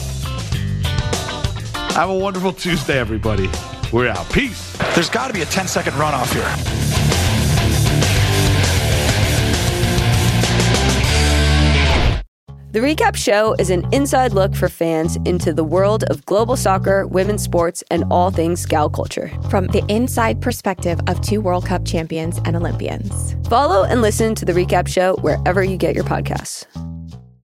Have a wonderful Tuesday, everybody. We're out. Peace. There's got to be a ten-second runoff here. The Recap Show is an inside look for fans into the world of global soccer, women's sports, and all things Scout culture. From the inside perspective of two World Cup champions and Olympians. Follow and listen to The Recap Show wherever you get your podcasts.